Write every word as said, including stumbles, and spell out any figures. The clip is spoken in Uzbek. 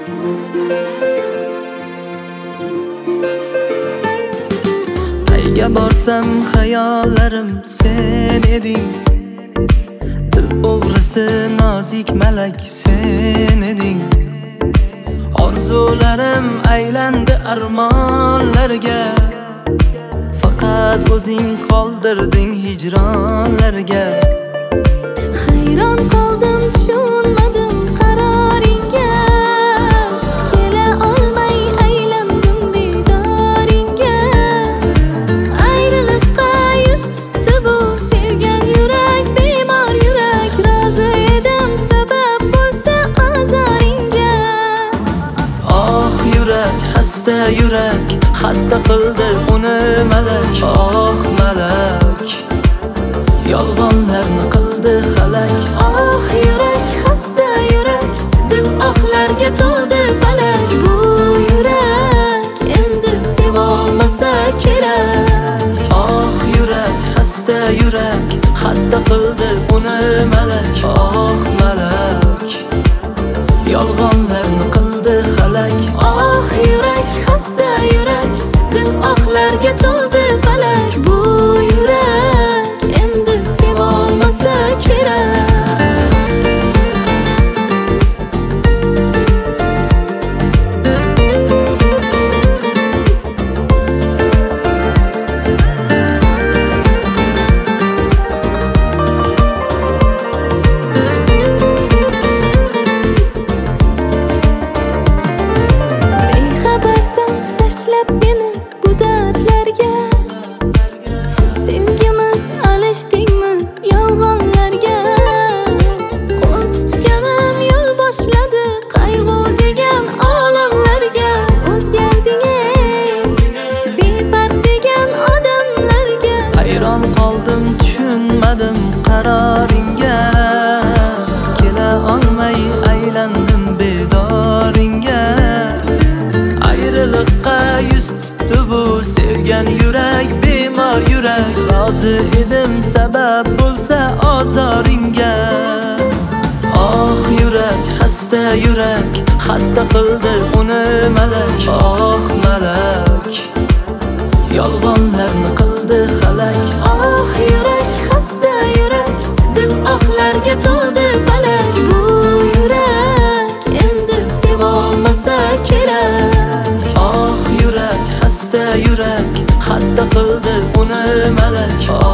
Qayga borsam xayollarim sen eding, dil o'g'risi nozik malak sen eding. Orzularim aylandi armonlarga, faqat o'zing qoldirding hijronlarga. Hayron qoldim, tushunmadim qaroringga, kela olmay aylandim bedoringga. Ayriliqqa yuz tutdi bu sevgan yurak, bemor yurak. Rozi edim sabab bo'lsa ozoringga. Oh yurak, xasta yurak, xasta qildi uni malak. Oh malak, yolg'onlarni qildi xalak. Oh yurak, xasta yurak, dil oxlarga to'ldi falak. Bu yurak endi sevolmasa kerak. Oh yurak, xasta yurak, xasta qildi uni malak. Oh malak, yolg'onlarni qildi xalak. Oh yurak, xasta yurak, dil oxlarga to'ldi falak. Bu yurak endi sevolmasa kerak. Bexabarsan tashlab meni bu dardlarga, sevgimiz alishtingmi yolg'onlarga. Qo'l tutganim yo'l boshladi qayg'u degan olamlarga. O'zgarding ey befarq degan odamlarga. Hayron qoldim, tushunmadim qaroringga, kela olmay aylandim bedoringga. Ayriliqqa yuz tutdi bu sevgan yurak, bemor yurak. Rozi edim sabab bo'lsa ozoringga. Oh yurak, xasta yurak, xasta qildi uni malak. Oh malak, yolg'onlarni qildi xalak. Oh yurak, xasta yurak, dil oxlarga to'ldi falak. Bu yurak endi sevolmasa kerak. Oh yurak, xasta yurak, xasta qildi uni malak.